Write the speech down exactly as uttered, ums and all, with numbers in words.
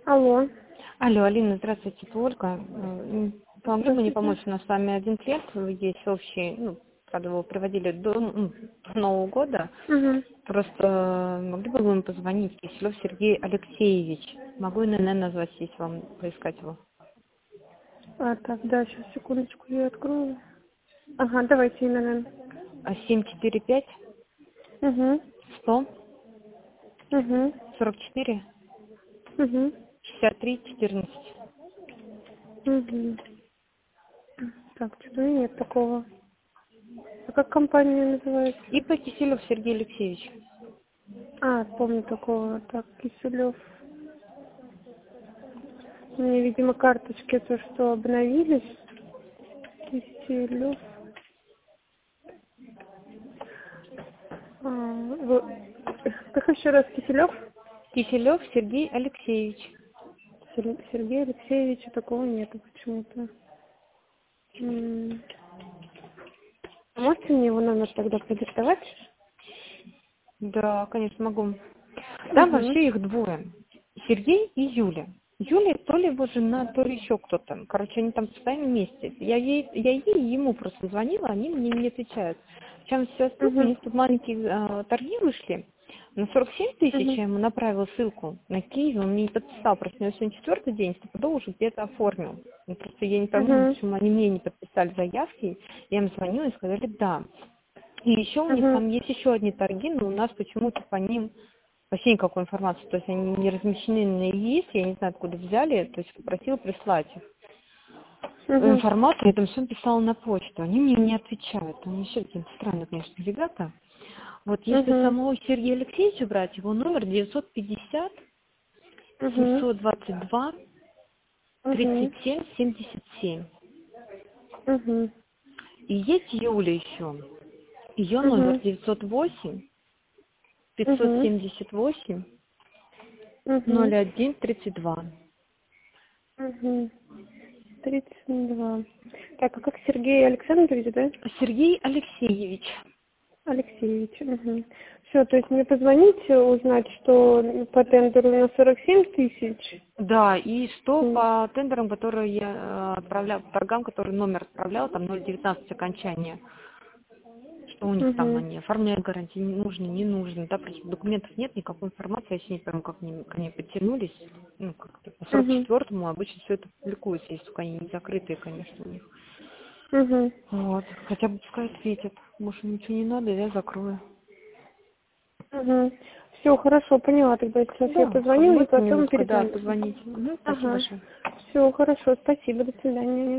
Алло. Алло, Алина, здравствуйте, это Ольга. М, Помогли мне помочь, у нас с вами один клиент есть общий, ну, правда, его приводили до м, Нового года. Угу. Просто могли бы вы ему позвонить? Киселев Сергей Алексеевич. Могу и эн эн назвать, если вам поискать его. А, так, да, сейчас, секундочку, я открою. Ага, давайте, наверное. А семь четыре пять Угу. сто Угу. сорок четыре Угу. шестьдесят три четырнадцать. Угу. Так, что-то нет такого. А как компания называется? И по Киселев Сергей Алексеевич. А, помню такого. Так, Киселев. Мне, видимо, карточки то, что обновились. Киселев. А, вы- Как еще раз Киселев? Киселев Сергей Алексеевич. Сер- Сергея Алексеевича такого нету почему-то. М. Можете мне его номер тогда продиктовать? Да, конечно, могу. Там Угу. вообще их двое. Сергей и Юля. Юля то ли его жена, то ли еще кто-то. Короче, они там постоянно вместе. Я ей, я ей и ему просто звонила, они мне не отвечают. Чем сейчас тут, у Угу. них тут маленькие э, торги вышли. На сорок семь тысяч Угу. я ему направила ссылку на Киев, он мне не подписал, просто у него сегодня четвертый день, стопудово уже где-то оформил. Ну, просто я не пойму, Угу. почему они мне не подписали заявки. Я им звонила и сказали да. И еще у них Угу. там есть еще одни торги, но у нас почему-то по ним вообще никакой информации. То есть они не размещены на ЕИС, я не знаю, откуда взяли, то есть попросила прислать их. Угу. Информацию я там все писала на почту, они мне не отвечают. Они еще какие-то странные, конечно, ребята. Вот если Угу. самого Сергея Алексеевича брать, его номер девятьсот пятьдесят Угу. семьсот двадцать два тридцать Угу. семь семьдесят семь. Угу. И есть Юля еще. Ее номер Угу. девятьсот восемь пятьсот Угу. семьдесят восемь Угу. ноль один тридцать два. Угу. Тридцать два. Так, а как Сергей Александрович, да? Сергей Алексеевич. Алексеевич. Угу. Все, то есть мне позвонить, узнать, что по тендеру на сорок семь тысяч. Да, и что М. по тендерам, которые я э, отправляла, по торгам, которые номер отправляла, там ноль девятнадцать окончание. Что у них там Угу. они оформляют гарантии, не нужно, не нужно. Да, просто документов нет, никакой информации, я еще не пойму, как они, к ней подтянулись. Ну, как-то по сорок Угу. четвёртому обычно все это публикуется, если только они не закрытые, конечно, у них. Угу. Вот. Хотя бы пускай ответят. Может, ничего не надо, я закрою. Угу. Все, хорошо, поняла. Тогда сейчас я Да, позвоню и будет потом минутка, да, перезвоню. позвоните. Мгм, спасибо Ага. большое. Все, хорошо, спасибо, до свидания.